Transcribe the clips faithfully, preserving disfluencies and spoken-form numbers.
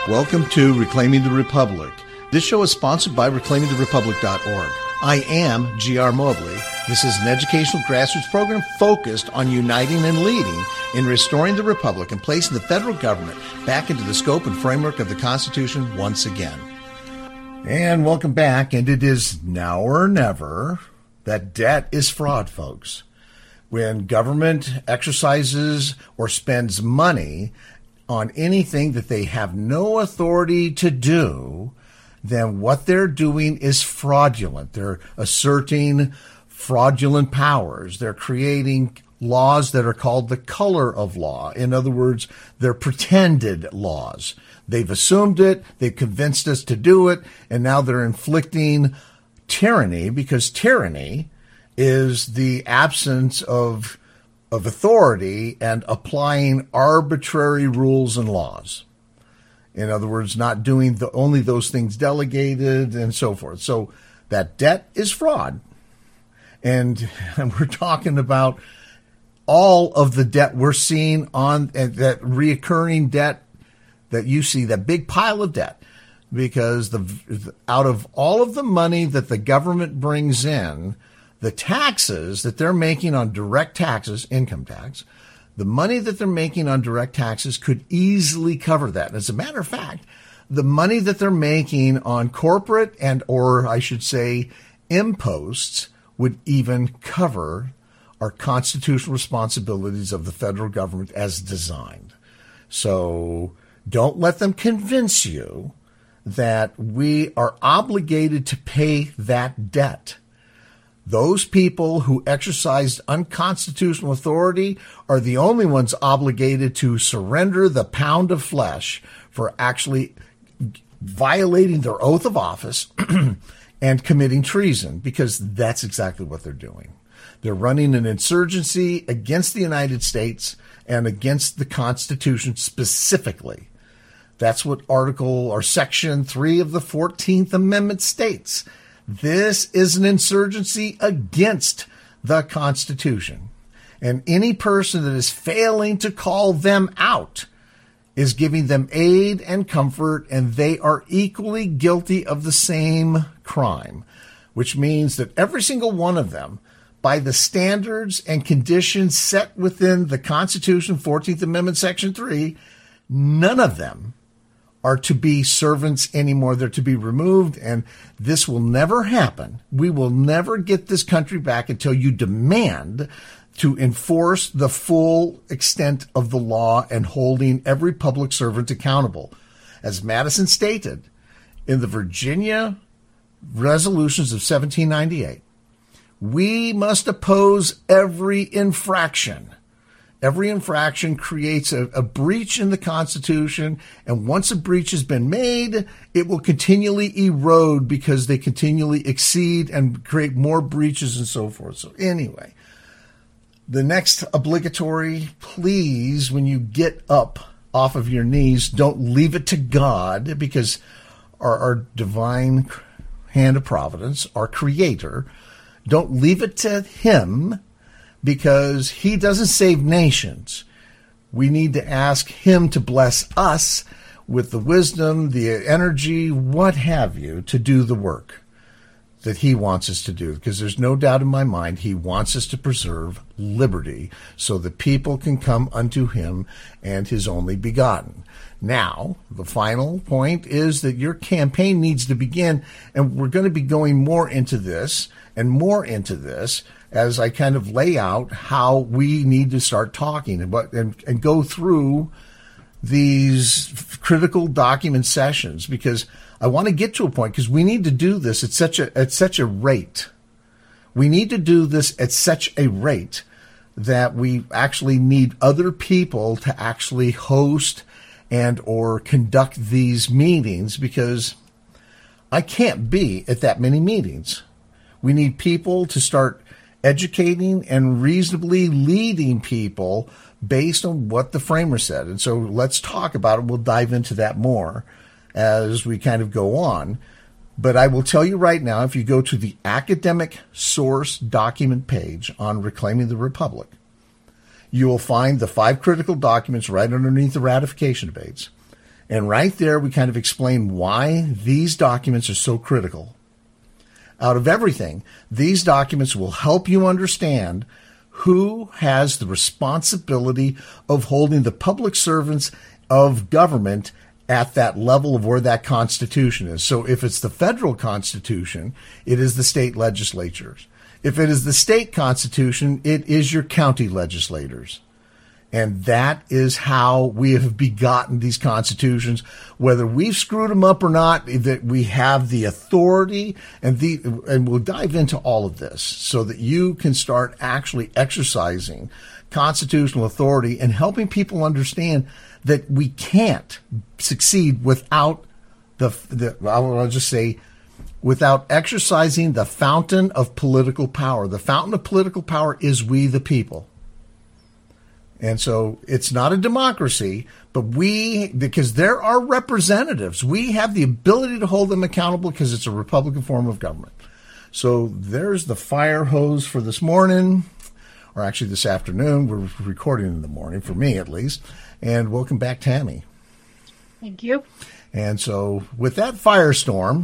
Welcome to Reclaiming the Republic. This show is sponsored by reclaiming the republic dot org. I am G R. Mobley. This is an educational grassroots program focused on uniting and leading in restoring the republic and placing the federal government back into the scope and framework of the Constitution once again. And welcome back. And it is now or never that debt is fraud, folks. When government exercises or spends money on anything that they have no authority to do, then what they're doing is fraudulent. They're asserting fraudulent powers. They're creating laws that are called the color of law. In other words, they're pretended laws. They've assumed it, they've convinced us to do it, and now they're inflicting tyranny, because tyranny is the absence of, of authority and applying arbitrary rules and laws. In other words, not doing the only those things delegated and so forth. So that debt is fraud. And, and we're talking about all of the debt we're seeing on uh, that reoccurring debt that you see, that big pile of debt, because the out of all of the money that the government brings in, the taxes that they're making on direct taxes, income tax, the money that they're making on direct taxes could easily cover that. And as a matter of fact, the money that they're making on corporate and, or I should say, imposts would even cover our constitutional responsibilities of the federal government as designed. So don't let them convince you that we are obligated to pay that debt. Those people who exercised unconstitutional authority are the only ones obligated to surrender the pound of flesh for actually violating their oath of office and committing treason, because that's exactly what they're doing. They're running an insurgency against the United States and against the Constitution specifically. That's what Article or Section three of the fourteenth Amendment states. This is an insurgency against the Constitution. And any person that is failing to call them out is giving them aid and comfort, and they are equally guilty of the same crime, which means that every single one of them, by the standards and conditions set within the Constitution, fourteenth Amendment, Section three, none of them are to be servants anymore. They're to be removed, and this will never happen. We will never get this country back until you demand to enforce the full extent of the law and holding every public servant accountable. As Madison stated in the Virginia resolutions of seventeen ninety-eight, we must oppose every infraction. Every infraction creates a, a breach in the Constitution, and once a breach has been made, it will continually erode because they continually exceed and create more breaches and so forth. So anyway, the next obligatory, please, when you get up off of your knees, don't leave it to God, because our, our divine hand of providence, our Creator, don't leave it to Him, because He doesn't save nations. We need to ask Him to bless us with the wisdom, the energy, what have you, to do the work that He wants us to do. Because there's no doubt in my mind He wants us to preserve liberty so that people can come unto Him and His only begotten. Now, the final point is that your campaign needs to begin, and we're going to be going more into this and more into this as I kind of lay out how we need to start talking and, what, and, and go through these critical document sessions, because I want to get to a point, because we need to do this at such a at such a rate. We need to do this at such a rate that we actually need other people to actually host and or conduct these meetings, because I can't be at that many meetings. We need people to start educating and reasonably leading people based on what the framer said. And so let's talk about it. We'll dive into that more as we kind of go on. But I will tell you right now, if you go to the academic source document page on Reclaiming the Republic, you will find the five critical documents right underneath the ratification debates. And right there, we kind of explain why these documents are so critical. Out of everything, these documents will help you understand who has the responsibility of holding the public servants of government at that level of where that Constitution is. So if it's the federal Constitution, it is the state legislatures. If it is the state Constitution, it is your county legislators. And that is how we have begotten these constitutions, whether we've screwed them up or not, that we have the authority, and the, and we'll dive into all of this so that you can start actually exercising constitutional authority and helping people understand that we can't succeed without the, the I'll just say, without exercising the fountain of political power. The fountain of political power is we, the people. And so it's not a democracy, but we, because there are representatives, we have the ability to hold them accountable because it's a Republican form of government. So there's the fire hose for this morning, or actually this afternoon. We're recording in the morning, for me at least. And welcome back, Tammy. Thank you. And so with that firestorm,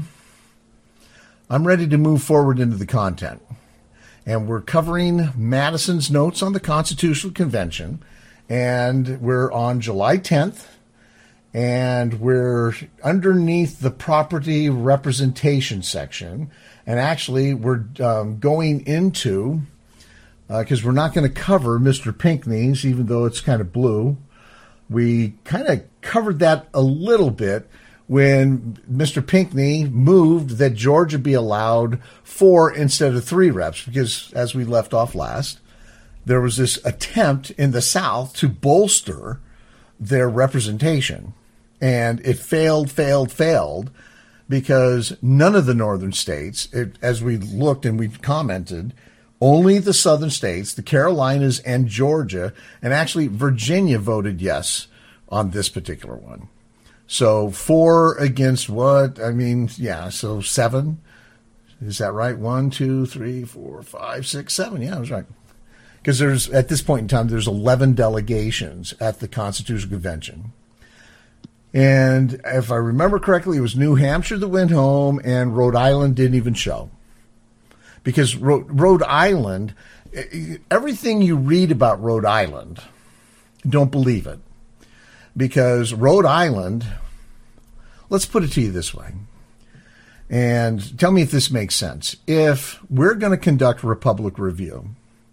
I'm ready to move forward into the content. And we're covering Madison's notes on the Constitutional Convention. And we're on July tenth. And we're underneath the property representation section. And actually, we're um, going into, because uh, we're not going to cover Mister Pinckney's, even though it's kind of blue. We kind of covered that a little bit when Mister Pinckney moved that Georgia be allowed four instead of three reps, because as we left off last, there was this attempt in the South to bolster their representation. And it failed, failed, failed, because none of the northern states, it, as we looked and we commented, only the southern states, the Carolinas and Georgia, and actually Virginia voted yes on this particular one. So four against what? I mean, yeah, so seven. Is that right? One, two, three, four, five, six, seven. Yeah, I was right. Because there's, at this point in time, there's eleven delegations at the Constitutional Convention. And if I remember correctly, it was New Hampshire that went home, and Rhode Island didn't even show. Because Rhode Island, everything you read about Rhode Island, don't believe it. Because Rhode Island, let's put it to you this way, and tell me if this makes sense. If we're going to conduct a Republic review,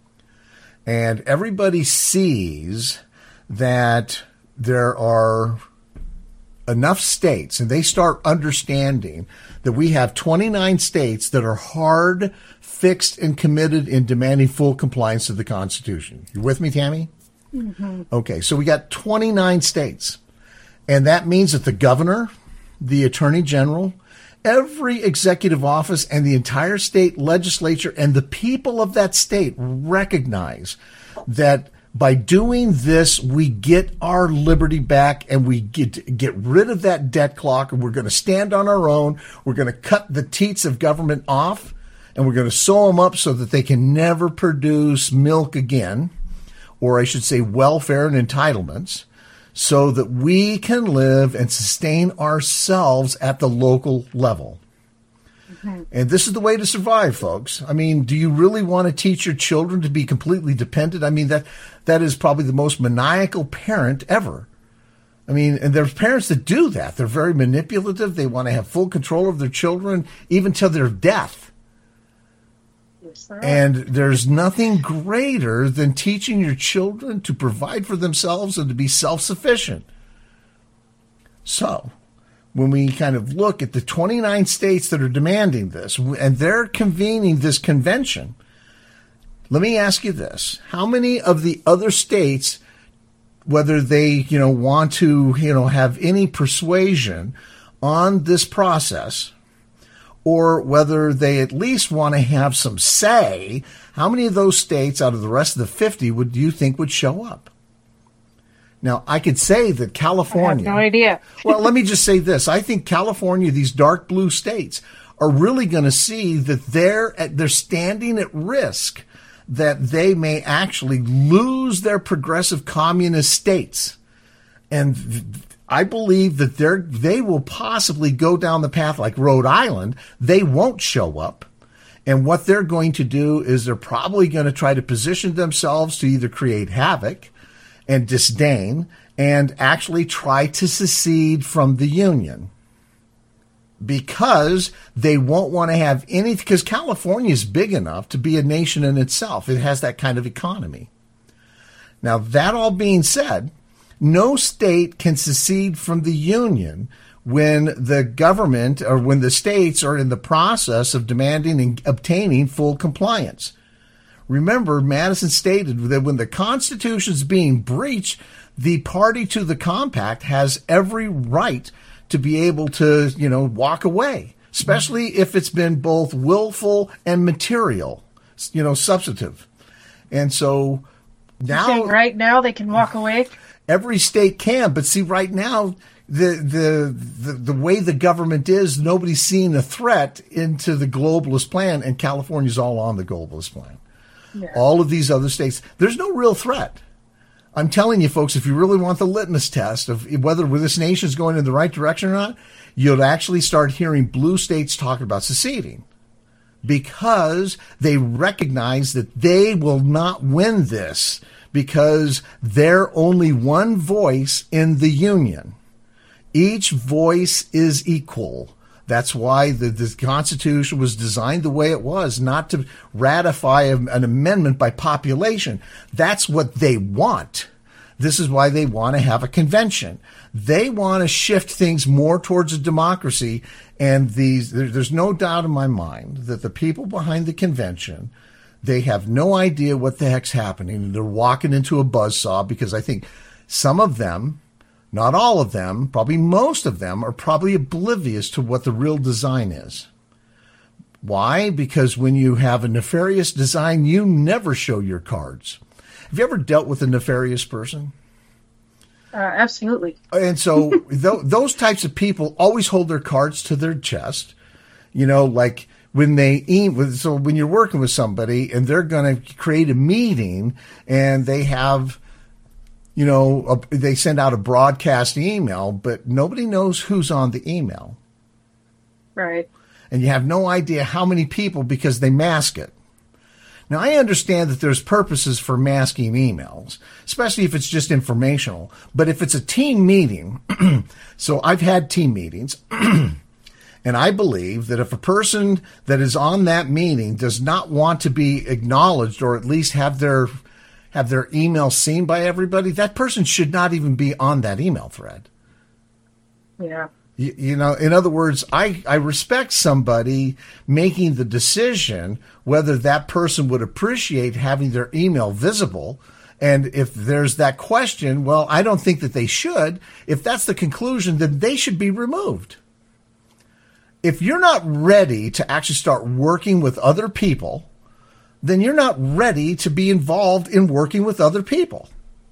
and everybody sees that there are enough states, and they start understanding that we have twenty-nine states that are hard, fixed, and committed in demanding full compliance to the Constitution. You with me, Tammy? Mm-hmm. Okay, so we got twenty-nine states, and that means that the governor, the attorney general, every executive office, and the entire state legislature and the people of that state recognize that by doing this, we get our liberty back, and we get get rid of that debt clock, and we're going to stand on our own. We're going to cut the teats of government off, and we're going to sew them up so that they can never produce milk again, or I should say welfare and entitlements, so that we can live and sustain ourselves at the local level. Mm-hmm. And this is the way to survive, folks. I mean, do you really want to teach your children to be completely dependent? I mean, that that is probably the most maniacal parent ever. I mean, and there's parents that do that. They're very manipulative. They want to have full control of their children, even till their death. And there's nothing greater than teaching your children to provide for themselves and to be self-sufficient. So, when we kind of look at the twenty-nine states that are demanding this, and they're convening this convention, let me ask you this. How many of the other states, whether they, you know, want to, you know, have any persuasion on this process, or whether they at least want to have some say, how many of those states out of the rest of the fifty would you think would show up? Now, I could say that California... I have no idea. Well, let me just say this. I think California, these dark blue states, are really going to see that they're, at, they're standing at risk, that they may actually lose their progressive communist states. And I believe that they're, they will possibly go down the path like Rhode Island. They won't show up. And what they're going to do is they're probably going to try to position themselves to either create havoc and disdain and actually try to secede from the Union, because they won't want to have any, because California is big enough to be a nation in itself. It has that kind of economy. Now, that all being said, no state can secede from the Union when the government or when the states are in the process of demanding and obtaining full compliance. Remember, Madison stated that when the Constitution is being breached, the party to the compact has every right to be able to, you know, walk away, especially if it's been both willful and material, you know, substantive. And so now, You're saying right now they can walk away? Every state can, but see, right now, the, the the the way the government is, nobody's seeing a threat into the globalist plan, and California's all on the globalist plan. Yeah. All of these other states, there's no real threat. I'm telling you, folks, if you really want the litmus test of whether this nation is going in the right direction or not, you'll actually start hearing blue states talking about seceding, because they recognize that they will not win this, because they're only one voice in the Union. Each voice is equal. That's why the, the Constitution was designed the way it was, not to ratify a, an amendment by population. That's what they want. This is why they want to have a convention. They want to shift things more towards a democracy. And these, there, there's no doubt in my mind that the people behind the convention, they have no idea what the heck's happening. And they're walking into a buzzsaw, because I think some of them, not all of them, probably most of them, are probably oblivious to what the real design is. Why? Because when you have a nefarious design, you never show your cards. Have you ever dealt with a nefarious person? Uh, absolutely. And so th- those types of people always hold their cards to their chest. You know, like when they eat, so when you're working with somebody and they're going to create a meeting and they have, you know, a, they send out a broadcast email, but nobody knows who's on the email. Right. And you have no idea how many people, because they mask it. Now, I understand that there's purposes for masking emails, especially if it's just informational. But if it's a team meeting, so I've had team meetings, and I believe that if a person that is on that meeting does not want to be acknowledged, or at least have their have their email seen by everybody, that person should not even be on that email thread. Yeah. You, you know, in other words, I, I respect somebody making the decision whether that person would appreciate having their email visible. And if there's that question, well, I don't think that they should. If that's the conclusion, then they should be removed. If you're not ready to actually start working with other people, then you're not ready to be involved in working with other people.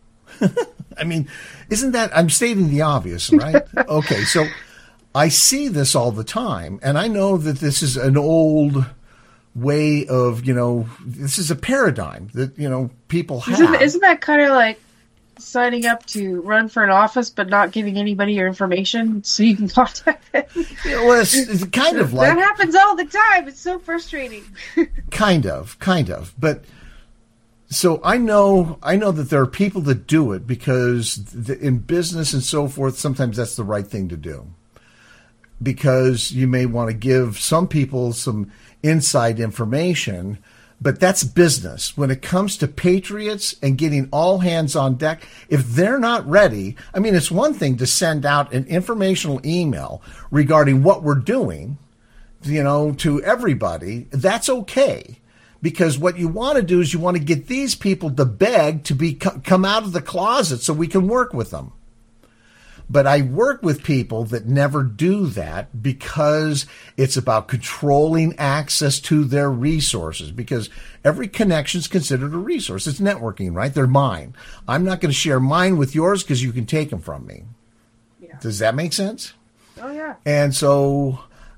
I mean, isn't that, I'm stating the obvious, right? Okay, so I see this all the time, and I know that this is an old way of, you know, this is a paradigm that, you know, people have. Isn't, isn't that kind of like signing up to run for an office but not giving anybody your information so you can contact them? You know, well, it's, it's kind of like... That happens all the time. It's so frustrating. Kind of, kind of. But so I know, I know that there are people that do it because the, in business and so forth, sometimes that's the right thing to do. Because you may want to give some people some inside information, but that's business. When it comes to patriots and getting all hands on deck, if they're not ready, I mean, it's one thing to send out an informational email regarding what we're doing, you know, to everybody. That's okay. Because what you want to do is you want to get these people to beg to be come out of the closet so we can work with them. But I work with people that never do that because it's about controlling access to their resources, because every connection is considered a resource. It's networking, right? They're mine. I'm not going to share mine with yours because you can take them from me. Yeah. Does that make sense? Oh, yeah. And so,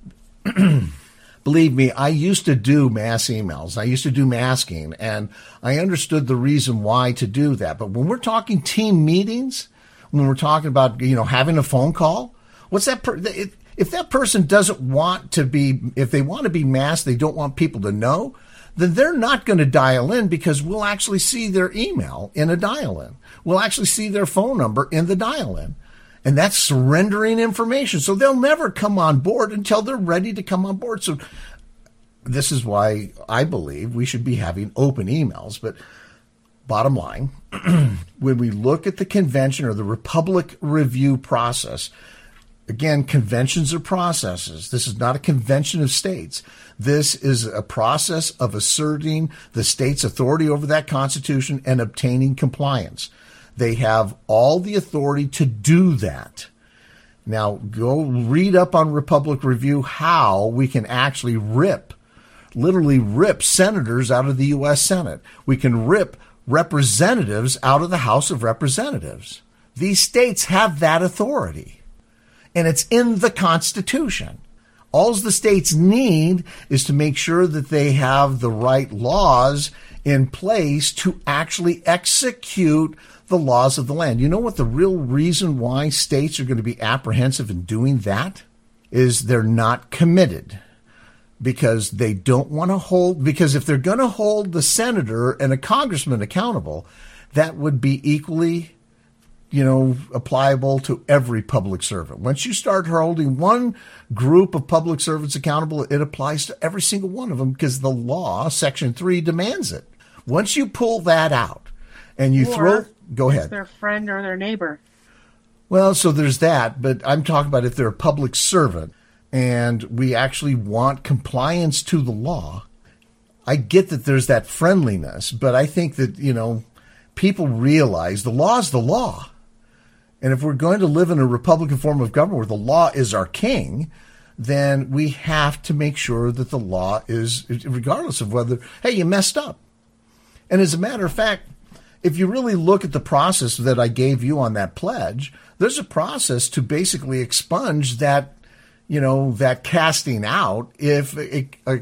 believe me, I used to do mass emails. I used to do masking, and I understood the reason why to do that. But when we're talking team meetings, when we're talking about, you know, having a phone call? What's that? Per- if that person doesn't want to be, if they want to be masked, they don't want people to know, then they're not going to dial in, because we'll actually see their email in a dial-in. We'll actually see their phone number in the dial-in. And that's surrendering information. So they'll never come on board until they're ready to come on board. So this is why I believe we should be having open emails. But bottom line, when we look at the convention or the Republic review process, again, conventions are processes. This is not a convention of states. This is a process of asserting the state's authority over that Constitution and obtaining compliance. They have all the authority to do that. Now, go read up on Republic Review how we can actually rip, literally rip senators out of the U S Senate. We can rip representatives out of the House of Representatives. These states have that authority, and it's in the Constitution. All the states need is to make sure that they have the right laws in place to actually execute the laws of the land. You know what the real reason why states are going to be apprehensive in doing that is? They're not committed, because they don't want to hold, because if they're going to hold the senator and a congressman accountable, that would be equally, you know, applicable to every public servant. Once you start holding one group of public servants accountable, it applies to every single one of them, because the law, Section three, demands it. Once you pull that out and you or throw, go ahead. Their friend or their neighbor. Well, so there's that, but I'm talking about if they're a public servant and we actually want compliance to the law. I get that there's that friendliness, but I think that, you know, people realize the law is the law. And if we're going to live in a Republican form of government where the law is our king, then we have to make sure that the law is, regardless of whether, hey, you messed up. And as a matter of fact, if you really look at the process that I gave you on that pledge, there's a process to basically expunge that, you know, that casting out if a, a,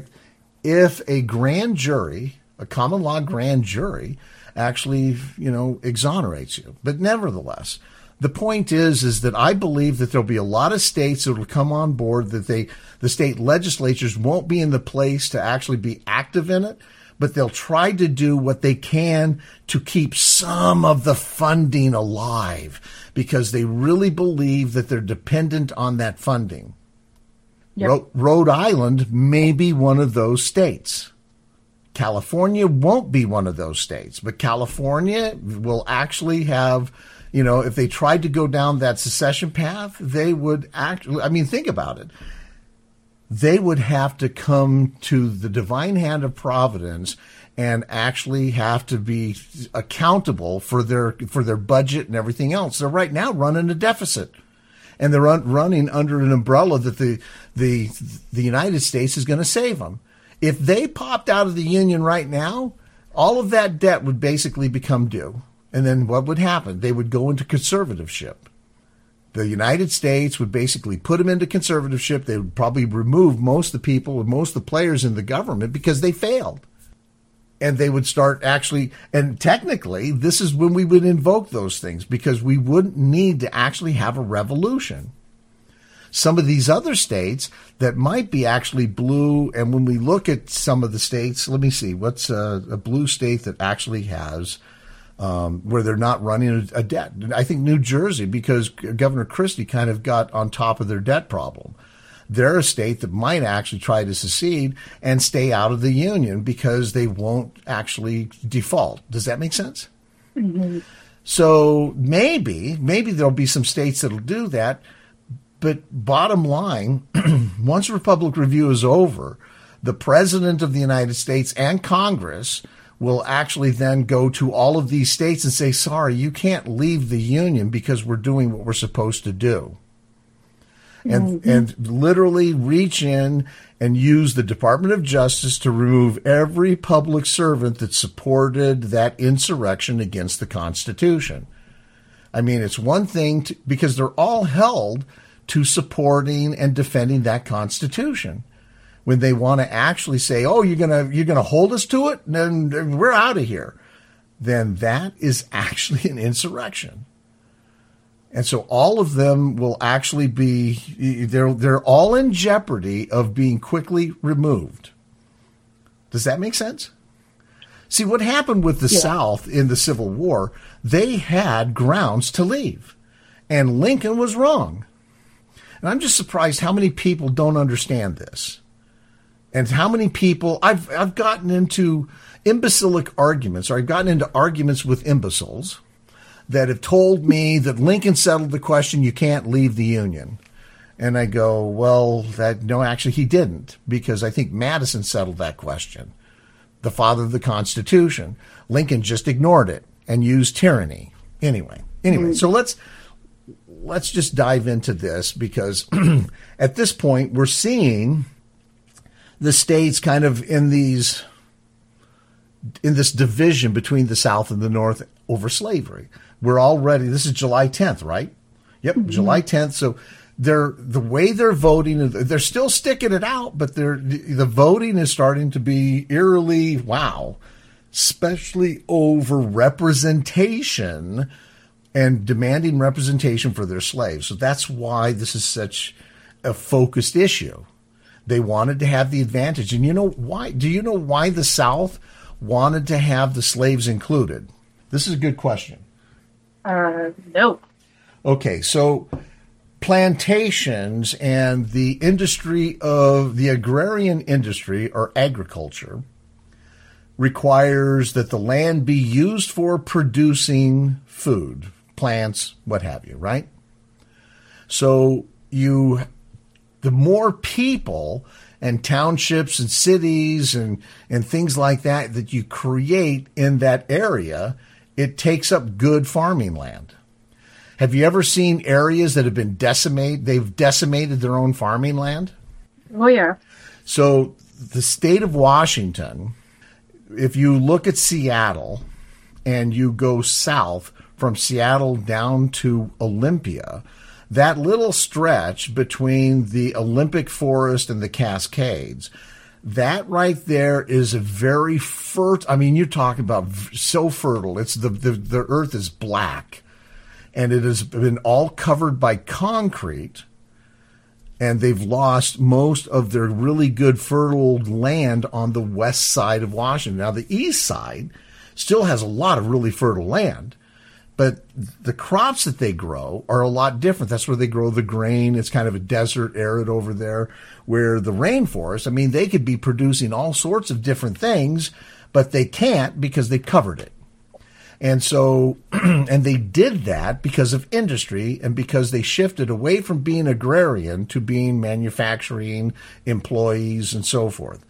if a grand jury, a common law grand jury, actually, you know, exonerates you. But nevertheless, the point is, is that I believe that there'll be a lot of states that will come on board, that they, the state legislatures won't be in the place to actually be active in it, but they'll try to do what they can to keep some of the funding alive, because they really believe that they're dependent on that funding. Yep. Ro- Rhode Island may be one of those states. California won't be one of those states, but California will actually have, you know, if they tried to go down that secession path, they would actually, I mean, think about it. They would have to come to the divine hand of providence and actually have to be accountable for their for their budget and everything else. They're right now running a deficit, and they're run, running under an umbrella that the the the United States is going to save them. If they popped out of the Union right now, all of that debt would basically become due. And then what would happen? They would go into conservatorship. The United States would basically put them into conservatorship. They would probably remove most of the people and most of the players in the government because they failed. And they would start actually, and technically, this is when we would invoke those things, because we wouldn't need to actually have a revolution. Some of these other states that might be actually blue, and when we look at some of the states, let me see, what's a, a blue state that actually has Um, where they're not running a, a debt. I think New Jersey, because Governor Christie kind of got on top of their debt problem. They're a state that might actually try to secede and stay out of the union because they won't actually default. Does that make sense? Mm-hmm. So maybe, maybe there'll be some states that'll do that. But bottom line, once Republic Review is over, the President of the United States and Congress will actually then go to all of these states and say, sorry, you can't leave the union because we're doing what we're supposed to do. And mm-hmm. and literally reach in and use the Department of Justice to remove every public servant that supported that insurrection against the Constitution. I mean, it's one thing to, because they're all held to supporting and defending that Constitution. When they want to actually say, oh, you're going to you're going to hold us to it, and then we're out of here, then that is actually an insurrection. And so all of them will actually be, they're, they're all in jeopardy of being quickly removed. Does that make sense? See, what happened with the yeah. South in the Civil War, they had grounds to leave. And Lincoln was wrong. And I'm just surprised how many people don't understand this. And how many people, I've I've gotten into imbecilic arguments, or I've gotten into arguments with imbeciles that have told me that Lincoln settled the question, you can't leave the Union. And I go, well, that no, actually he didn't, because I think Madison settled that question, the father of the Constitution. Lincoln just ignored it and used tyranny. Anyway, anyway, mm-hmm. so let's let's just dive into this, because at this point we're seeing the states kind of in these in this division between the South and the North over slavery. We're already, this is July tenth, right? Yep, mm-hmm. July tenth. So they're the way they're voting, they're still sticking it out, but they're the voting is starting to be eerily wow, especially over representation and demanding representation for their slaves. So that's why this is such a focused issue. They wanted to have the advantage. And you know why? Do you know why the South wanted to have the slaves included? This is a good question. Uh, no. Okay, so plantations and the industry of the agrarian industry or agriculture requires that the land be used for producing food, plants, what have you, right? So you, the more people and townships and cities and, and things like that that you create in that area, it takes up good farming land. Have you ever seen areas that have been decimated? They've decimated their own farming land? Oh, yeah. So the state of Washington, if you look at Seattle and you go south from Seattle down to Olympia, that little stretch between the Olympic Forest and the Cascades, that right there is a very fertile, I mean, you're talking about so fertile. It's the, the, the earth is black, and it has been all covered by concrete, and they've lost most of their really good fertile land on the west side of Washington. Now, the east side still has a lot of really fertile land, but the crops that they grow are a lot different. That's where they grow the grain. It's kind of a desert, arid over there, where the rainforest, I mean, they could be producing all sorts of different things, but they can't because they covered it. And so, and they did that because of industry and because they shifted away from being agrarian to being manufacturing employees and so forth.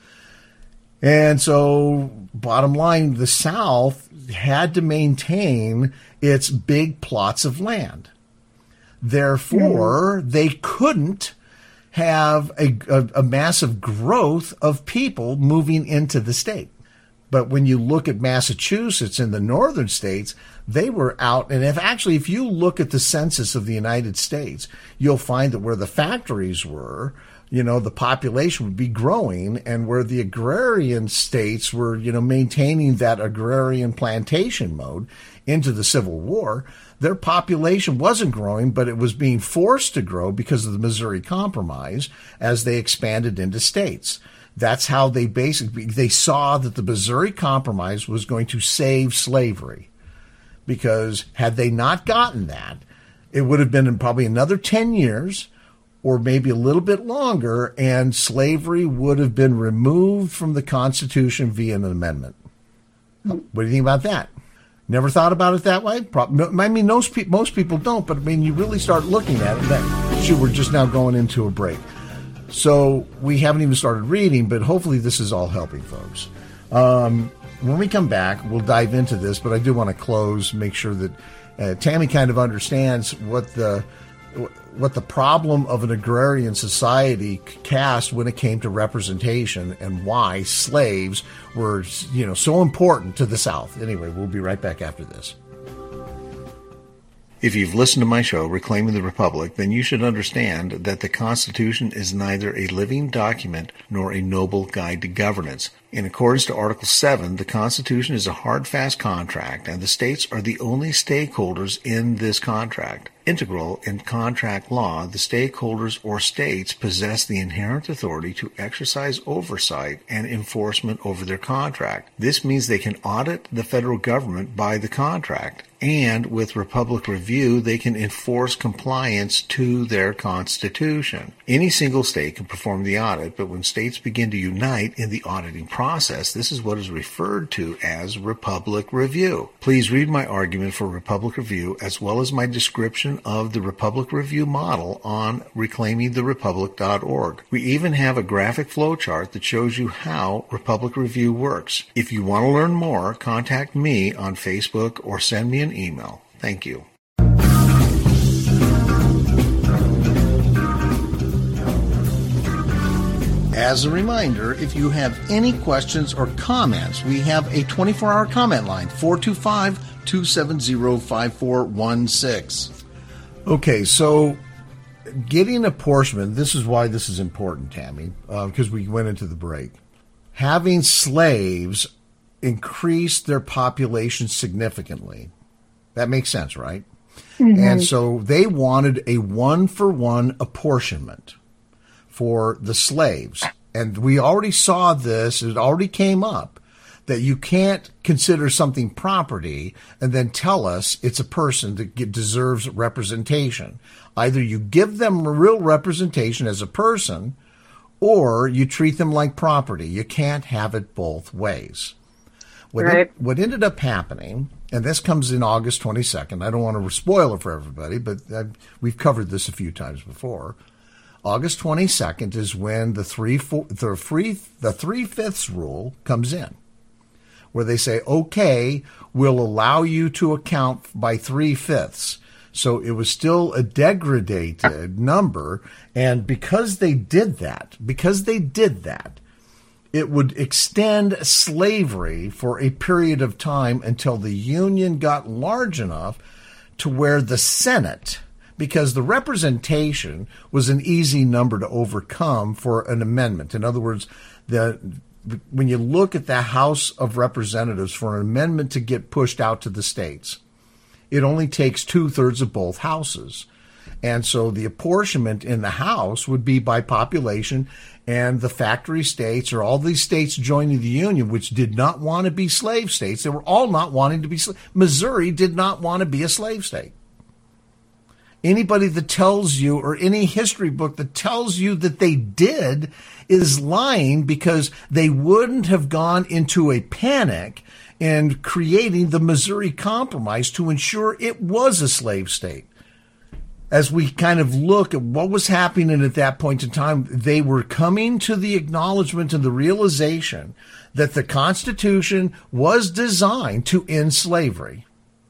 And so, bottom line, the South had to maintain its big plots of land. Therefore, mm-hmm. they couldn't have a, a, a massive growth of people moving into the state. But when you look at Massachusetts and the northern states, they were out. And if actually, if you look at the census of the United States, you'll find that where the factories were, you know, the population would be growing, and where the agrarian states were, you know, maintaining that agrarian plantation mode into the Civil War, their population wasn't growing, but it was being forced to grow because of the Missouri Compromise as they expanded into states. That's how they basically, they saw that the Missouri Compromise was going to save slavery, because had they not gotten that, it would have been in probably another ten years or maybe a little bit longer, and slavery would have been removed from the Constitution via an amendment. What do you think about that? Never thought about it that way? I mean, most people, most people don't, but I mean, you really start looking at it. That, shoot, we're just now going into a break. So we haven't even started reading, but hopefully this is all helping folks. Um, when we come back, we'll dive into this, but I do want to close, make sure that uh, Tammy kind of understands what the what the problem of an agrarian society cast when it came to representation and why slaves were, you know, so important to the South. Anyway, we'll be right back after this. If you've listened to my show, Reclaiming the Republic, then you should understand that the Constitution is neither a living document nor a noble guide to governance. In accordance to Article seven, the Constitution is a hard, fast contract, and the states are the only stakeholders in this contract. Integral in contract law, the stakeholders or states possess the inherent authority to exercise oversight and enforcement over their contract. This means they can audit the federal government by the contract, and with Republic Review, they can enforce compliance to their constitution. Any single state can perform the audit, but when states begin to unite in the auditing process, this is what is referred to as Republic Review. Please read my argument for Republic Review as well as my description of the Republic Review model on reclaiming the republic dot org. We even have a graphic flowchart that shows you how Republic Review works. If you want to learn more, contact me on Facebook or send me an email. Thank you. As a reminder, if you have any questions or comments, we have a twenty-four hour comment line, four two five, two seven zero, five four one six. Okay, so getting apportionment, this is why this is important, Tammy, uh, because we went into the break. Having slaves increased their population significantly. That makes sense, right? Mm-hmm. And so they wanted a one-for-one apportionment for the slaves. And we already saw this, it already came up, that you can't consider something property and then tell us it's a person that get, deserves representation. Either you give them a real representation as a person, or you treat them like property. You can't have it both ways. What, right. it, what ended up happening, and this comes in August twenty-second. I don't want to spoil it for everybody, but I've, we've covered this a few times before. August twenty-second is when the three four, the free the three fifths rule comes in, where they say, okay, we'll allow you to account by three fifths. So it was still a degraded number, and because they did that, because they did that, it would extend slavery for a period of time until the Union got large enough to where the Senate, because the representation was an easy number to overcome for an amendment. In other words, the when you look at the House of Representatives for an amendment to get pushed out to the states, it only takes two-thirds of both houses. And so the apportionment in the House would be by population, and the factory states, or all these states joining the Union, which did not want to be slave states, they were all not wanting to be slave. Missouri did not want to be a slave state. Anybody that tells you, or any history book that tells you that they did, is lying, because they wouldn't have gone into a panic in creating the Missouri Compromise to ensure it was a slave state. As we kind of look at what was happening at that point in time, they were coming to the acknowledgement and the realization that the Constitution was designed to end slavery.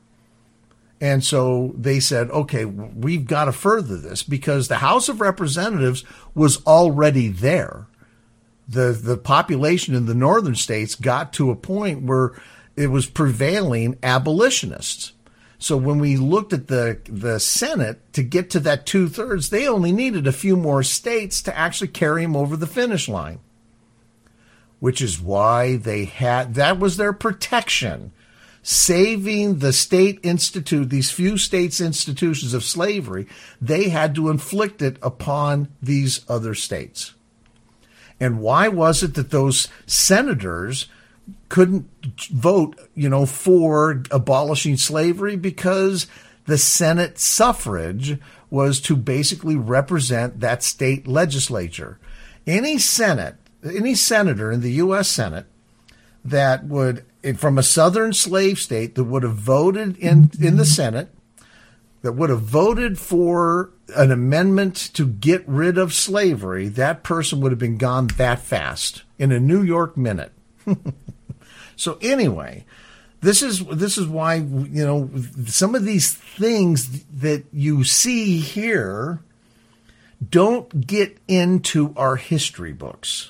And so they said, okay, we've got to further this, because the House of Representatives was already there. The, the population in the northern states got to a point where it was prevailing abolitionists. So when we looked at the, the Senate to get to that two-thirds, they only needed a few more states to actually carry them over the finish line, which is why they had, that was their protection, saving the state institute, these few states' institutions of slavery. They had to inflict it upon these other states. And why was it that those senators couldn't vote, you know, for abolishing slavery? Because the Senate suffrage was to basically represent that state legislature. Any Senate, any senator in the U S Senate that would, from a southern slave state, that would have voted in, in the Senate, that would have voted for an amendment to get rid of slavery, that person would have been gone that fast, in a New York minute. So anyway, this is this is why, you know, some of these things that you see here don't get into our history books.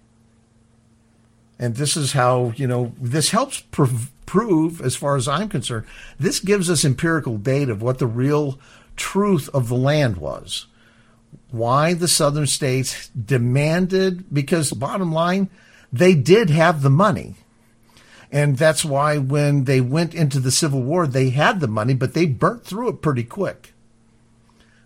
And this is how, you know, this helps prov- prove, as far as I'm concerned, this gives us empirical data of what the real truth of the land was. Why the southern states demanded, because bottom line, they did have the money. And that's why when they went into the Civil War, they had the money, but they burnt through it pretty quick.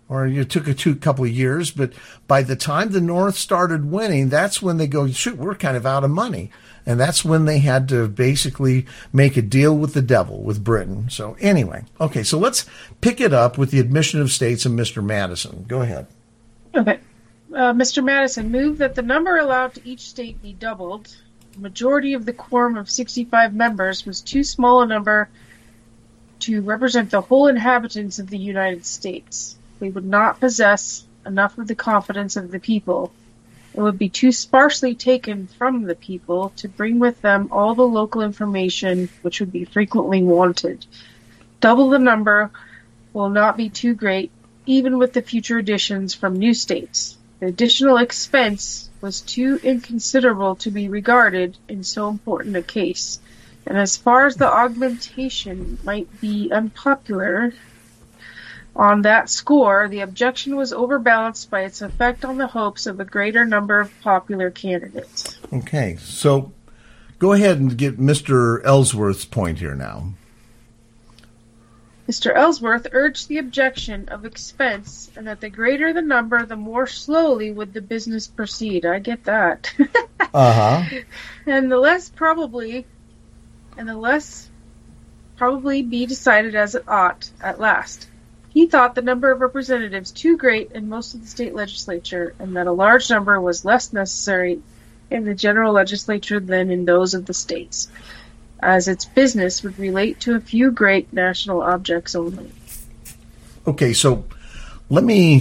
or it took a two couple of years, but by the time the North started winning, that's when they go, shoot, we're kind of out of money. And that's when they had to basically make a deal with the devil, with Britain. So anyway, okay, so let's pick it up with the admission of states and Mister Madison. Go ahead. Okay. Uh, Mister Madison moved that the number allowed to each state be doubled. The majority of the quorum of sixty-five members was too small a number to represent the whole inhabitants of the United States. They would not possess enough of the confidence of the people. It would be too sparsely taken from the people to bring with them all the local information which would be frequently wanted. Double the number will not be too great, even with the future additions from new states. The additional expense was too inconsiderable to be regarded in so important a case, and as far as the augmentation might be unpopular on that score, the objection was overbalanced by its effect on the hopes of a greater number of popular candidates. Okay, so go ahead and get Mister Ellsworth's point here now. Mister Ellsworth urged the objection of expense, and that the greater the number, the more slowly would the business proceed. I get that. Uh-huh. And the less probably, and the less probably be decided as it ought at last. He thought the number of representatives too great in most of the state legislature, and that a large number was less necessary in the general legislature than in those of the states, as its business would relate to a few great national objects only. Okay, so let me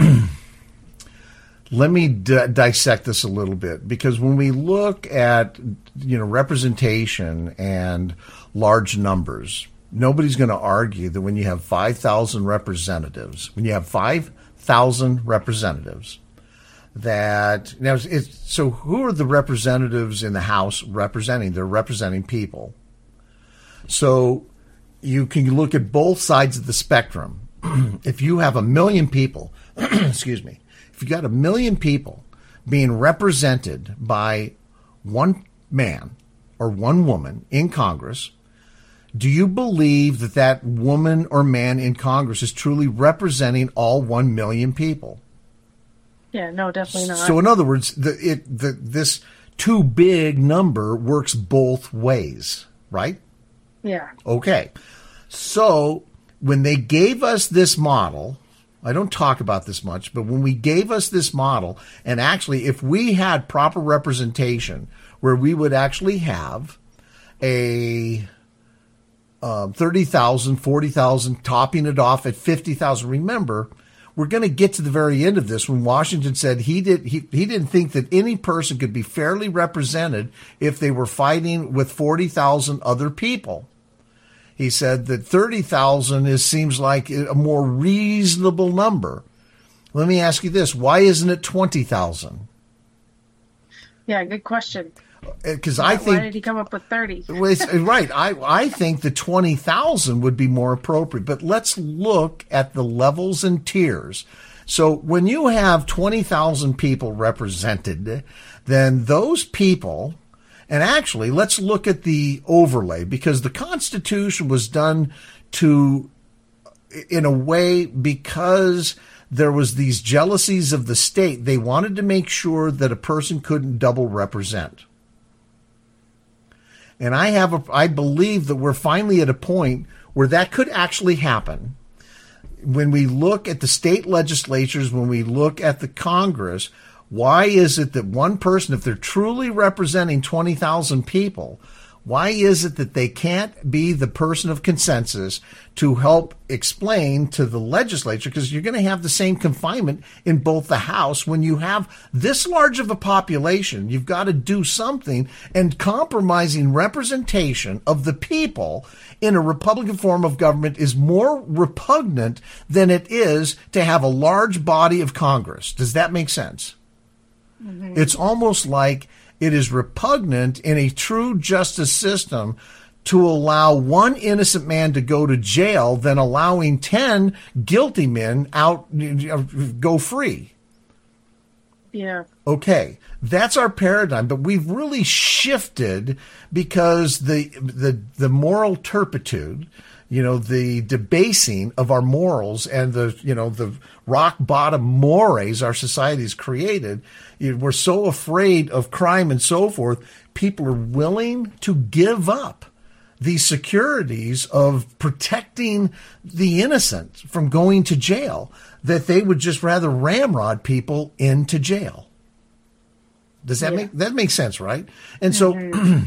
let me d- dissect this a little bit, because when we look at, you know, representation and large numbers, nobody's going to argue that when you have five thousand representatives, when you have five thousand representatives, that now it's, so who are the representatives in the House representing? They're representing people. So you can look at both sides of the spectrum. If you have a million people, excuse me, if you got a million people being represented by one man or one woman in Congress, do you believe that that woman or man in Congress is truly representing all one million people? Yeah, no, definitely not. So in other words, the, it, the, this too big number works both ways, right? Yeah. Okay. So when they gave us this model, I don't talk about this much, but when we gave us this model, and actually if we had proper representation where we would actually have a uh, thirty thousand, forty thousand, topping it off at fifty thousand, remember, we're going to get to the very end of this when Washington said he did he, he didn't think that any person could be fairly represented if they were fighting with forty thousand other people. He said that thirty thousand is seems like a more reasonable number. Let me ask you this: why isn't it twenty thousand? Yeah, good question. Because I think, why did he come up with thirty? Right. I, I think the twenty thousand would be more appropriate. But let's look at the levels and tiers. So when you have twenty thousand people represented, then those people, and actually let's look at the overlay, because the Constitution was done to, in a way, because there was these jealousies of the state, they wanted to make sure that a person couldn't double represent. And I have a, I believe that we're finally at a point where that could actually happen. When we look at the state legislatures, when we look at the Congress, why is it that one person, if they're truly representing twenty thousand people, why is it that they can't be the person of consensus to help explain to the legislature? Because you're going to have the same confinement in both the House. When you have this large of a population, you've got to do something, and compromising representation of the people in a Republican form of government is more repugnant than it is to have a large body of Congress. Does that make sense? Mm-hmm. It's almost like it is repugnant in a true justice system to allow one innocent man to go to jail than allowing ten guilty men out go free. Yeah. Okay, that's our paradigm, but we've really shifted because the the the moral turpitude, you know, the debasing of our morals and the, you know, the rock bottom mores our society's created, we're so afraid of crime and so forth, people are willing to give up the securities of protecting the innocent from going to jail, that they would just rather ramrod people into jail. Does that yeah. make that makes sense, right? And so, mm-hmm.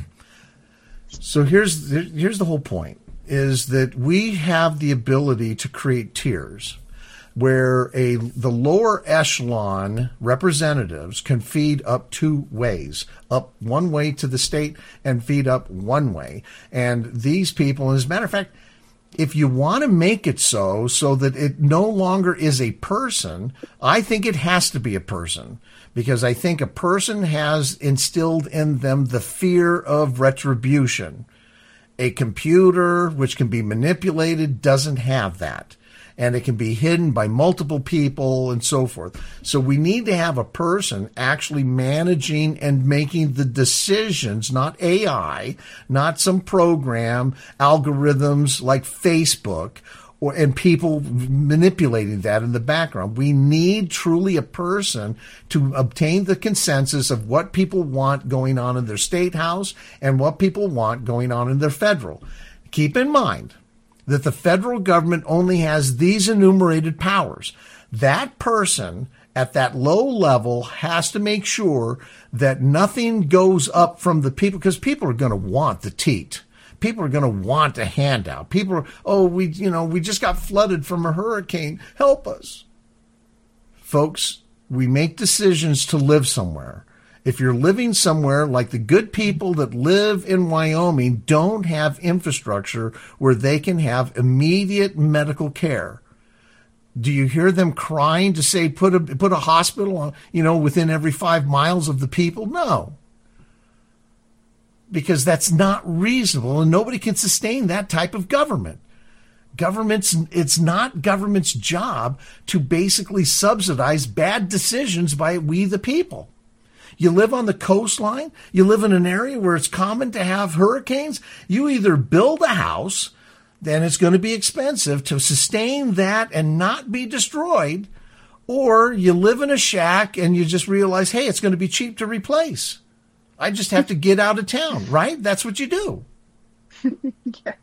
so here's here's the whole point: is that we have the ability to create tiers where a the lower echelon representatives can feed up two ways, up one way to the state and feed up one way. And these people, as a matter of fact, if you want to make it so, so that it no longer is a person, I think it has to be a person, because I think a person has instilled in them the fear of retribution. A computer, which can be manipulated, doesn't have that. And it can be hidden by multiple people and so forth. So we need to have a person actually managing and making the decisions, not A I, not some program, algorithms like Facebook, or and people manipulating that in the background. We need truly a person to obtain the consensus of what people want going on in their state house and what people want going on in their federal. Keep in mind that the federal government only has these enumerated powers. That person at that low level has to make sure that nothing goes up from the people, because people are going to want the teat. People are going to want a handout. People are, oh, we, you know, we just got flooded from a hurricane. Help us. Folks, we make decisions to live somewhere. If you're living somewhere like the good people that live in Wyoming don't have infrastructure where they can have immediate medical care, do you hear them crying to say put a put a hospital on, you know, within every five miles of the people? No, because that's not reasonable, and nobody can sustain that type of government. Government's it's not government's job to basically subsidize bad decisions by we the people. You live on the coastline, you live in an area where it's common to have hurricanes, you either build a house, then it's going to be expensive to sustain that and not be destroyed, or you live in a shack and you just realize, hey, it's going to be cheap to replace. I just have to get out of town, right? That's what you do. Yeah.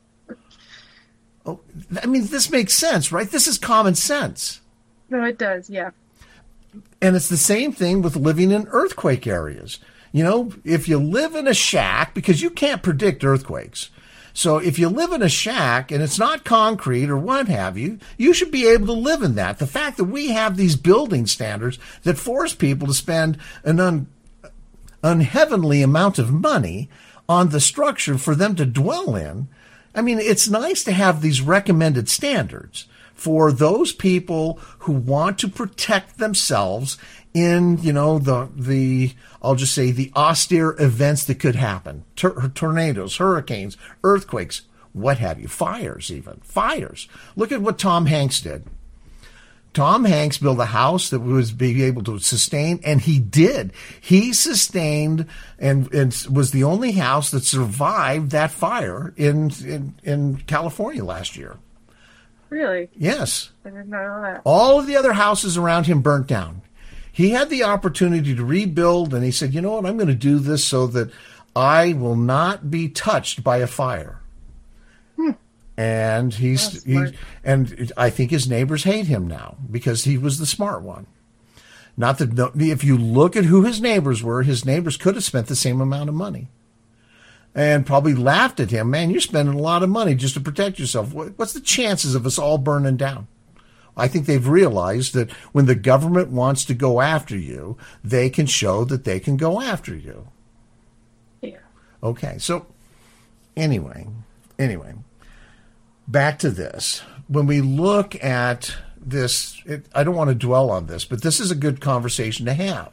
Oh, I mean, this makes sense, right? This is common sense. No, it does, yeah. And it's the same thing with living in earthquake areas. You know, if you live in a shack, because you can't predict earthquakes. So if you live in a shack and it's not concrete or what have you, you should be able to live in that. The fact that we have these building standards that force people to spend an un, unheavenly amount of money on the structure for them to dwell in. I mean, it's nice to have these recommended standards for those people who want to protect themselves in, you know, the, the I'll just say the austere events that could happen. Tor- tornadoes, hurricanes, earthquakes, what have you, fires even, fires. Look at what Tom Hanks did. Tom Hanks built a house that was be able to sustain, and he did. He sustained and, and was the only house that survived that fire in, in, in California last year. Really? Yes. I didn't know that. All of the other houses around him burnt down. He had the opportunity to rebuild, and he said, you know what, I'm going to do this so that I will not be touched by a fire. Hmm. And he's, he, and I think his neighbors hate him now because he was the smart one. Not that, if you look at who his neighbors were, his neighbors could have spent the same amount of money. And probably laughed at him. Man, you're spending a lot of money just to protect yourself. What's the chances of us all burning down? I think they've realized that when the government wants to go after you, they can show that they can go after you. Yeah. Okay, so anyway, anyway, back to this. When we look at this, it, I don't want to dwell on this, but this is a good conversation to have.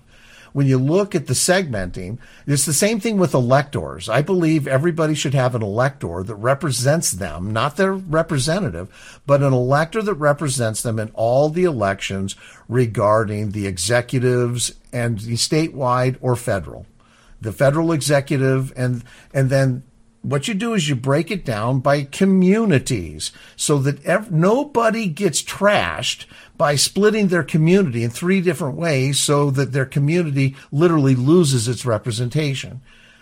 when you look at the segmenting, it's the same thing with electors. I believe everybody should have an elector that represents them, not their representative, but an elector that represents them in all the elections regarding the executives and the statewide or federal. The federal executive, and and then what you do is you break it down by communities so that ev- nobody gets trashed by splitting their community in three different ways so that their community literally loses its representation.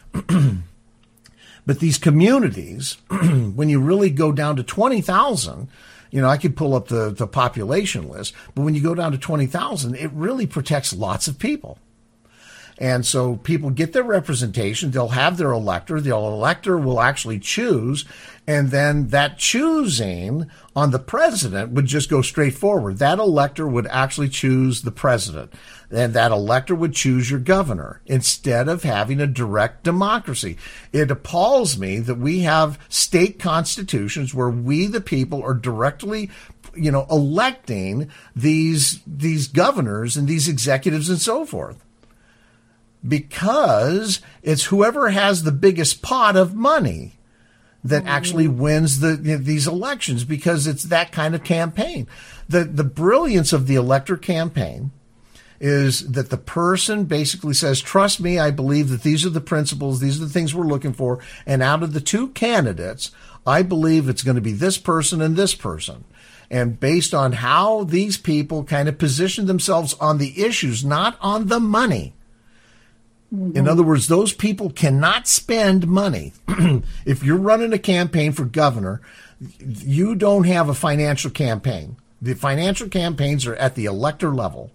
But these communities, when you really go down to twenty thousand, you know, I could pull up the, the population list, but when you go down to twenty thousand, it really protects lots of people. And so people get their representation. They'll have their elector. The elector will actually choose. And then that choosing on the president would just go straight forward. That elector would actually choose the president. And that elector would choose your governor instead of having a direct democracy. It appalls me that we have state constitutions where we, the people, are directly, you know, electing these, these governors and these executives and so forth. Because it's whoever has the biggest pot of money that actually wins the you know, these elections, because it's that kind of campaign. The the brilliance of the elector campaign is that the person basically says, trust me, I believe that these are the principles, these are the things we're looking for, and out of the two candidates, I believe it's going to be this person and this person. And based on how these people kind of position themselves on the issues, not on the money. Mm-hmm. In other words, those people cannot spend money. If you're running a campaign for governor, you don't have a financial campaign. The financial campaigns are at the elector level.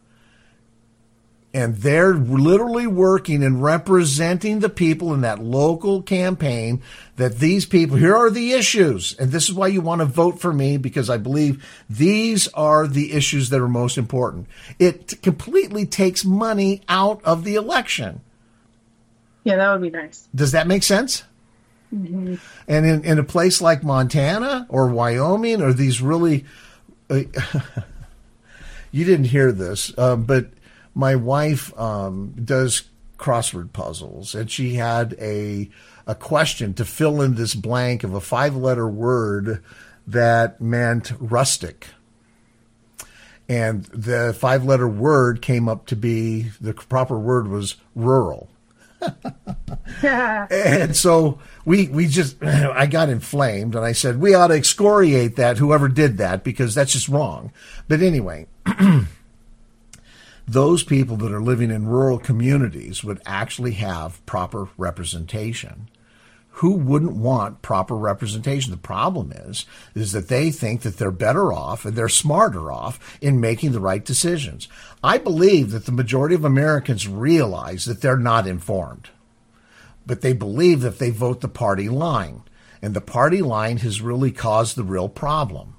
And they're literally working and representing the people in that local campaign, that these people, here are the issues. And this is why you want to vote for me, because I believe these are the issues that are most important. It completely takes money out of the election. Yeah, that would be nice. Does that make sense? Mm-hmm. And in, in a place like Montana or Wyoming, or these really, uh, you didn't hear this, uh, but my wife um, does crossword puzzles, and she had a a question to fill in this blank of a five-letter word that meant rustic. And the five-letter word came up to be, the proper word was rural. And so we we just, I got inflamed, and I said, we ought to excoriate that, whoever did that, because that's just wrong. But anyway, those people that are living in rural communities would actually have proper representation. Who wouldn't want proper representation? The problem is, is that they think that they're better off and they're smarter off in making the right decisions. I believe that the majority of Americans realize that they're not informed, but they believe that if they vote the party line, and the party line has really caused the real problem.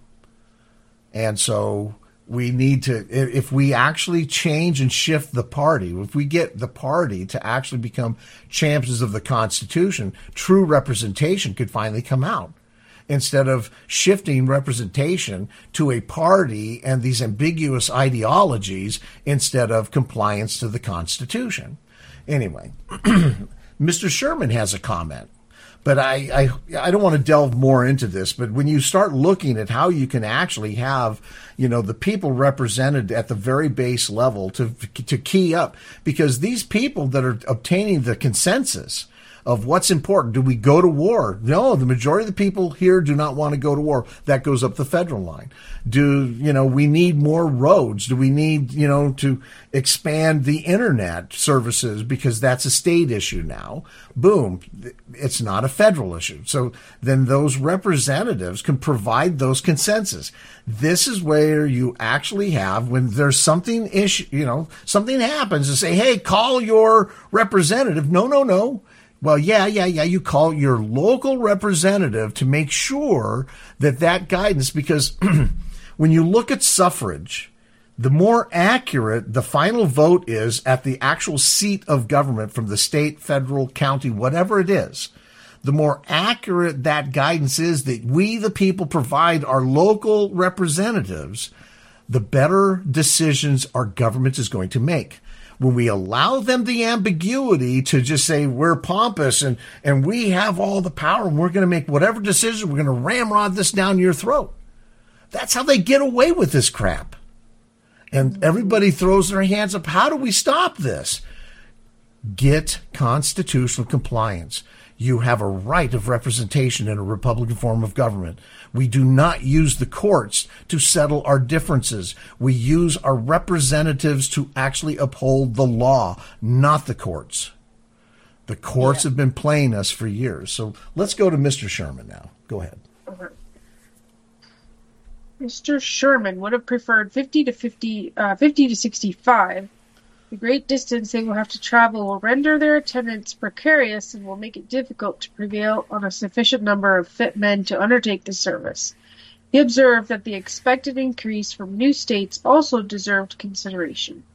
And so we need to, if we actually change and shift the party, if we get the party to actually become champions of the Constitution, true representation could finally come out. Instead of shifting representation to a party and these ambiguous ideologies instead of compliance to the Constitution. Anyway, Mister Sherman has a comment. But I, I, I don't want to delve more into this, but when you start looking at how you can actually have, you know, the people represented at the very base level to, to key up, because these people that are obtaining the consensus of what's important, do we go to war? No, the majority of the people here do not want to go to war. That goes up the federal line. Do, you know, we need more roads? Do we need, you know, to expand the internet services because that's a state issue now? Boom. It's not a federal issue. So then those representatives can provide those consensus. This is where you actually have, when there's something issue, you know, something happens and say, hey, call your representative. No, no, no. Well, yeah, yeah, yeah. You call your local representative to make sure that that guidance, because when you look at suffrage, the more accurate the final vote is at the actual seat of government from the state, federal, county, whatever it is, the more accurate that guidance is that we, the people, provide our local representatives, the better decisions our government is going to make. when we allow them the ambiguity to just say we're pompous and, and we have all the power and we're going to make whatever decision, we're going to ramrod this down your throat. That's how they get away with this crap. And everybody throws their hands up. How do we stop this? Get constitutional compliance. You have a right of representation in a Republican form of government. We do not use the courts to settle our differences. We use our representatives to actually uphold the law, not the courts. The courts yeah. have been playing us for years. So let's go to Mister Sherman now. Go ahead. Mister Sherman would have preferred fifty to fifty, uh, fifty to sixty-five. The great distance they will have to travel will render their attendance precarious and will make it difficult to prevail on a sufficient number of fit men to undertake the service. He observed that the expected increase from new states also deserved consideration.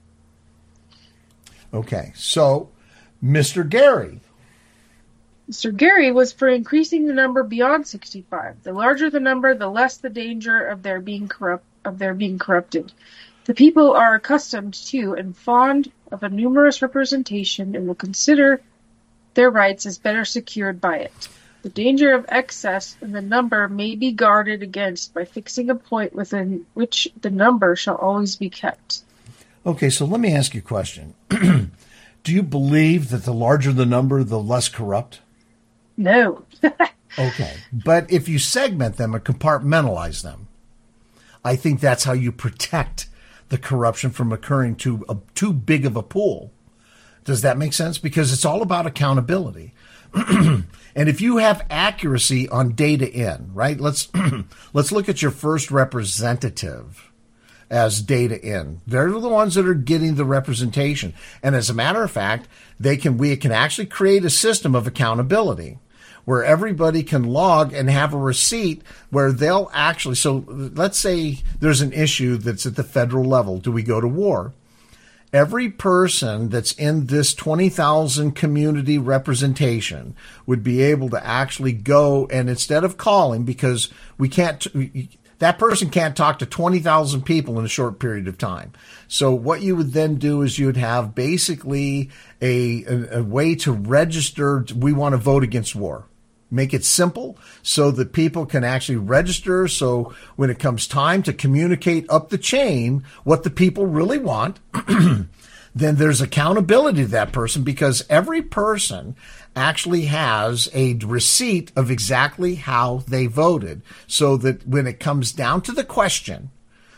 Okay, so Mister Gary. Mister Gary was for increasing the number beyond sixty-five. The larger the number, the less the danger of their being corrupt of their being corrupted. The people are accustomed to and fond of a numerous representation and will consider their rights as better secured by it. The danger of excess in the number may be guarded against by fixing a point within which the number shall always be kept. Okay, so let me ask you a question. Do you believe that the larger the number, the less corrupt? No. Okay, but if you segment them and compartmentalize them, I think that's how you protect the corruption from occurring to a, too big of a pool. Does that make sense? Because it's all about accountability. And if you have accuracy on data in, right? Let's let's look at your first representative as data in. They're the ones that are getting the representation. And as a matter of fact, they can we can actually create a system of accountability where everybody can log and have a receipt where they'll actually, so let's say there's an issue that's at the federal level. Do we go to war? Every person that's in this twenty thousand community representation would be able to actually go and instead of calling, because we can't, that person can't talk to twenty thousand people in a short period of time. So what you would then do is you would have basically a, a, a way to register, we want to vote against war. Make it simple so that people can actually register. So when it comes time to communicate up the chain what the people really want, then there's accountability to that person because every person actually has a receipt of exactly how they voted. So that when it comes down to the question,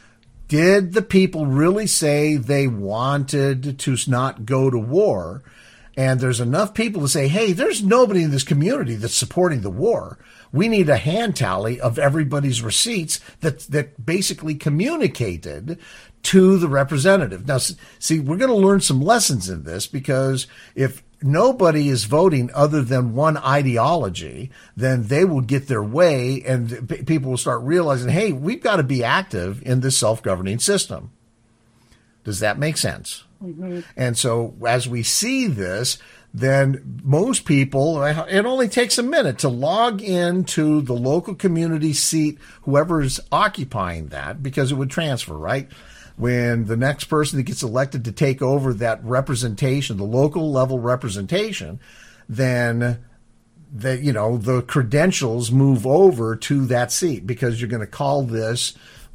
did the people really say they wanted to not go to war? And there's enough people to say, hey, there's nobody in this community that's supporting the war. We need a hand tally of everybody's receipts that that basically communicated to the representative. Now, see, we're going to learn some lessons in this because if nobody is voting other than one ideology, then they will get their way and people will start realizing, hey, we've got to be active in this self-governing system. Does that make sense? Mm-hmm. And so as we see this, then most people, it only takes a minute to log into the local community seat, whoever's occupying that, because it would transfer, right? When the next person that gets elected to take over that representation, the local level representation, then that, you know, the credentials move over to that seat because you're going to call this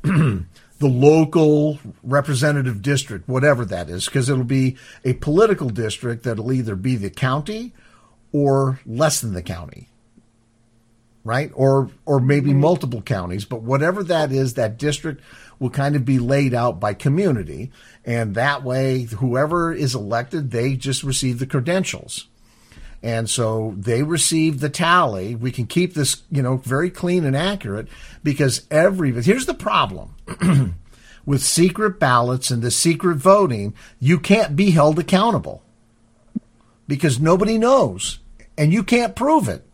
the local representative district, whatever that is, because it'll be a political district that'll either be the county or less than the county, right? Or or maybe multiple counties, but whatever that is, that district will kind of be laid out by community, and that way, whoever is elected, they just receive the credentials. And so they receive the tally. We can keep this, you know, very clean and accurate because every, here's the problem with secret ballots and the secret voting, you can't be held accountable because nobody knows and you can't prove it.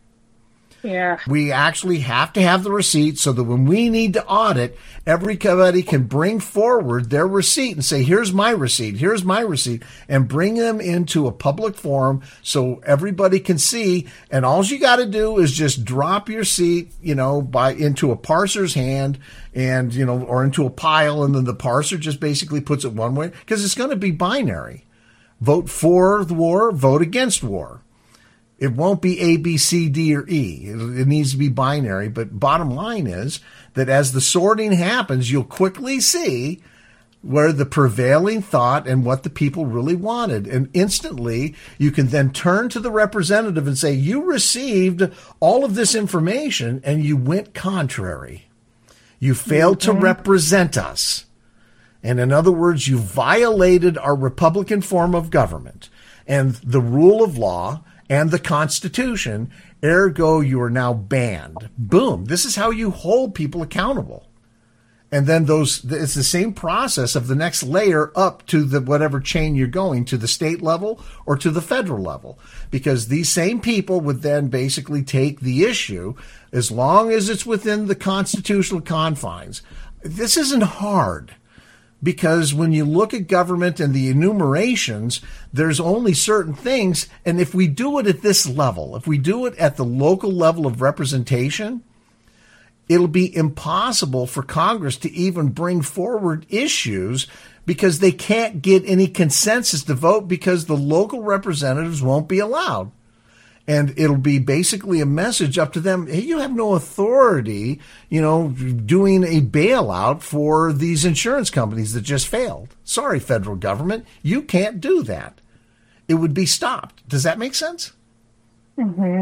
Yeah. We actually have to have the receipt so that when we need to audit, everybody can bring forward their receipt and say, here's my receipt, here's my receipt, and bring them into a public forum so everybody can see. And all you got to do is just drop your seat, you know, by into a parser's hand and, you know, or into a pile. And then the parser just basically puts it one way because it's going to be binary. Vote for the war, vote against war. It won't be A, B, C, D, or E. It, it needs to be binary. But bottom line is that as the sorting happens, you'll quickly see where the prevailing thought and what the people really wanted. And instantly, you can then turn to the representative and say, you received all of this information and you went contrary. You failed mm-hmm. to represent us. And in other words, you violated our Republican form of government and the rule of law and the Constitution. Ergo, you are now banned. Boom. This is how you hold people accountable. And then those, it's the same process of the next layer up to the whatever chain you're going, to the state level or to the federal level. Because these same people would then basically take the issue, as long as it's within the constitutional confines. This isn't hard. Because when you look at government and the enumerations, there's only certain things. And if we do it at this level, if we do it at the local level of representation, it'll be impossible for Congress to even bring forward issues because they can't get any consensus to vote because the local representatives won't be allowed. And it'll be basically a message up to them. Hey, you have no authority, you know, doing a bailout for these insurance companies that just failed. Sorry, federal government, you can't do that. It would be stopped. Does that make sense? Mm-hmm.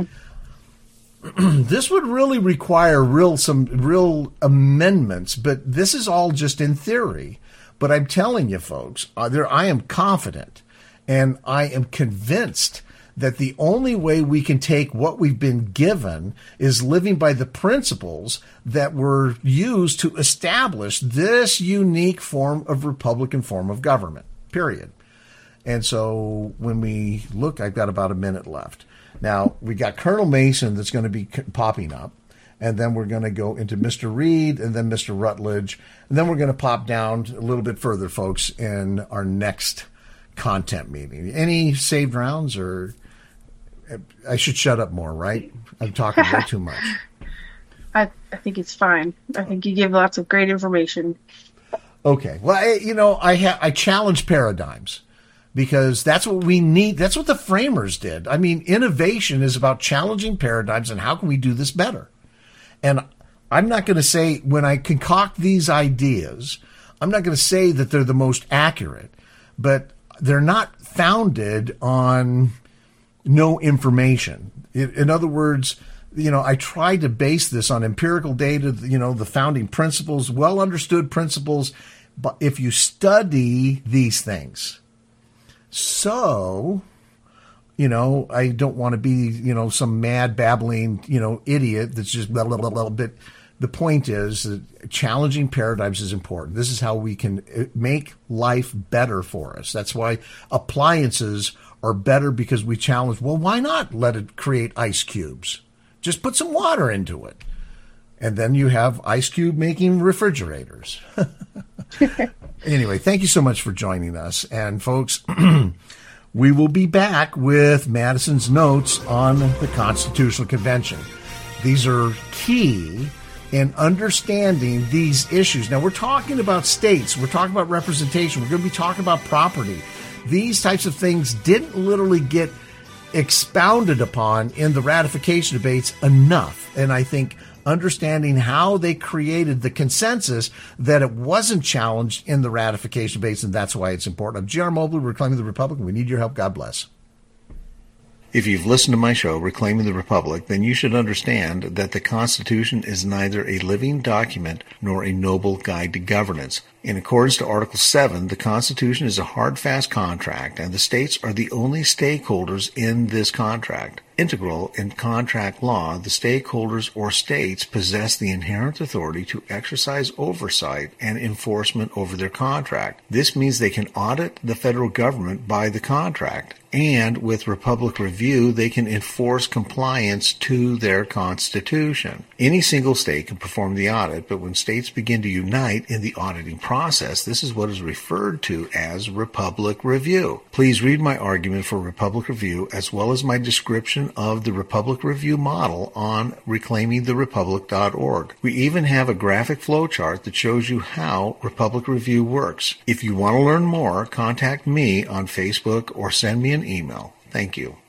This would really require real some real amendments, but this is all just in theory. But I'm telling you, folks, uh, there I am confident and I am convinced that the only way we can take what we've been given is living by the principles that were used to establish this unique form of Republican form of government, period. And so when we look, I've got about a minute left. Now, we got Colonel Mason that's going to be popping up, and then we're going to go into Mister Reed and then Mister Rutledge, and then we're going to pop down a little bit further, folks, in our next content meeting. Any saved rounds, or I should shut up more, right? I'm talking way too much. I, I think it's fine. I think you give lots of great information. Okay. Well, I, you know, I ha- I challenge paradigms. Because that's what we need. That's what the framers did. I mean, innovation is about challenging paradigms and how can we do this better? And I'm not going to say when I concoct these ideas, I'm not going to say that they're the most accurate, but they're not founded on no information. In other words, you know, I try to base this on empirical data, you know, the founding principles, well understood principles. But if you study these things, So, you know, I don't want to be, you know, some mad babbling, you know, idiot that's just blah, blah, blah, blah. But the point is that challenging paradigms is important. This is how we can make life better for us. That's why appliances are better, because we challenge, well, why not let it create ice cubes? Just put some water into it. And then you have ice cube making refrigerators. Anyway, thank you so much for joining us. And folks, we will be back with Madison's notes on the Constitutional Convention. These are key in understanding these issues. Now, we're talking about states. We're talking about representation. We're going to be talking about property. These types of things didn't literally get expounded upon in the ratification debates enough. And I think understanding how they created the consensus that it wasn't challenged in the ratification debates, and that's why it's important. I'm G R Mobley, Reclaiming the Republic. We need your help. God bless. If you've listened to my show, Reclaiming the Republic, then you should understand that the Constitution is neither a living document nor a noble guide to governance. In accordance to Article seven, the Constitution is a hard, fast contract, and the states are the only stakeholders in this contract. Integral in contract law, the stakeholders or states possess the inherent authority to exercise oversight and enforcement over their contract. This means they can audit the federal government by the contract, and with Republic Review, they can enforce compliance to their Constitution. Any single state can perform the audit, but when states begin to unite in the auditing process, this is what is referred to as Republic Review. Please read my argument for Republic Review, as well as my description version of the Republic Review model on reclaiming the republic dot org. We even have a graphic flowchart that shows you how Republic Review works. If you want to learn more, contact me on Facebook or send me an email. Thank you.